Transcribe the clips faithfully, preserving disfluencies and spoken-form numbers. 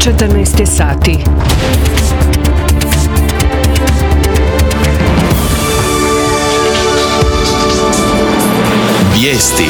četrnaest sati. Vijesti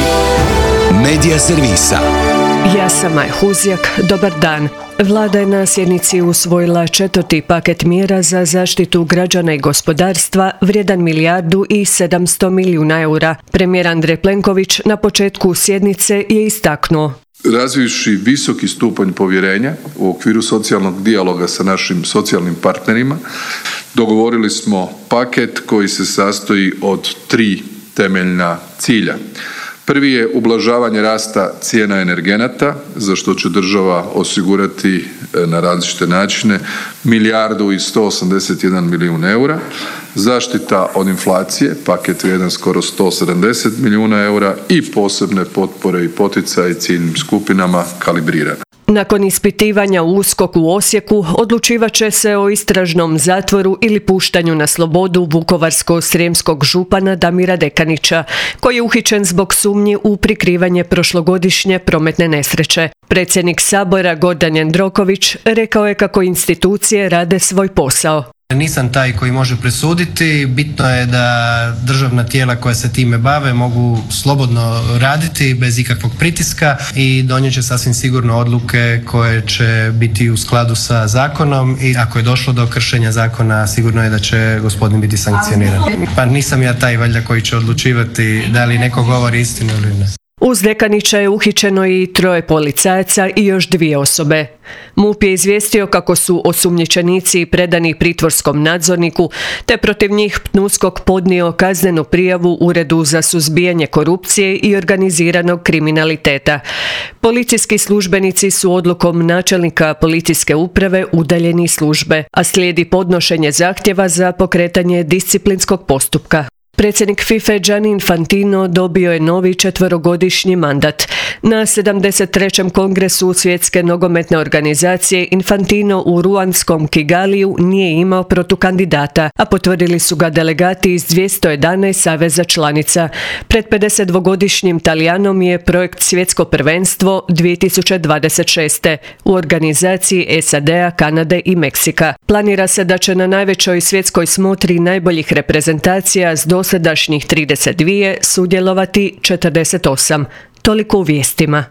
Medija servisa. Ja sam Maja Huzjak, dobar dan. Vlada je na sjednici usvojila četvrti paket mjera za zaštitu građana i gospodarstva vrijedan milijardu i sedamsto milijuna eura. Premijer Andrej Plenković na početku sjednice je istaknuo: razvivši visoki stupanj povjerenja u okviru socijalnog dijaloga sa našim socijalnim partnerima, dogovorili smo paket koji se sastoji od tri temeljna cilja. Prvi je ublažavanje rasta cijena energenata, za što će država osigurati na različite načine milijardu i sto osamdeset jedan milijun eura. Zaštita od inflacije, paket vrijedan skoro sto sedamdeset milijuna eura i posebne potpore i poticaje ciljnim skupinama kalibrirane. Nakon ispitivanja u USKOK u Osijeku odlučivat će se o istražnom zatvoru ili puštanju na slobodu vukovarsko-srijemskog župana Damira Dekanića, koji je uhićen zbog sumnji u prikrivanje prošlogodišnje prometne nesreće. Predsjednik Sabora Gordan Jandroković rekao je kako institucije rade svoj posao. Nisam taj koji može presuditi, bitno je da državna tijela koja se time bave mogu slobodno raditi bez ikakvog pritiska i donijet će sasvim sigurno odluke koje će biti u skladu sa zakonom i ako je došlo do kršenja zakona sigurno je da će gospodin biti sankcioniran. Pa nisam ja taj valjda koji će odlučivati da li neko govori istinu ili ne. Uz Dekanića je uhićeno i troje policajaca i još dvije osobe. MUP je izvijestio kako su osumnjičenici predani pritvorskom nadzorniku, te protiv njih PNUSKOK podnio kaznenu prijavu Uredu za suzbijanje korupcije i organiziranog kriminaliteta. Policijski službenici su odlukom načelnika policijske uprave udaljeni iz službe, a slijedi podnošenje zahtjeva za pokretanje disciplinskog postupka. Predsjednik FIFA Gianni Infantino dobio je novi četverogodišnji mandat. Na sedamdeset trećem kongresu Svjetske nogometne organizacije Infantino u ruanskom Kigaliju nije imao protukandidata, a potvrdili su ga delegati iz dvjesto jedanaest saveza članica. Pred pedesetdvogodišnjim Talijanom je projekt Svjetsko prvenstvo dvije tisuće dvadeset šeste u organizaciji S A D-a, Kanade i Meksika. Planira se da će na najvećoj svjetskoj smotri najboljih reprezentacija s dosadašnjih trideset dvije sudjelovati četrdeset osam. Toliko u vijestima.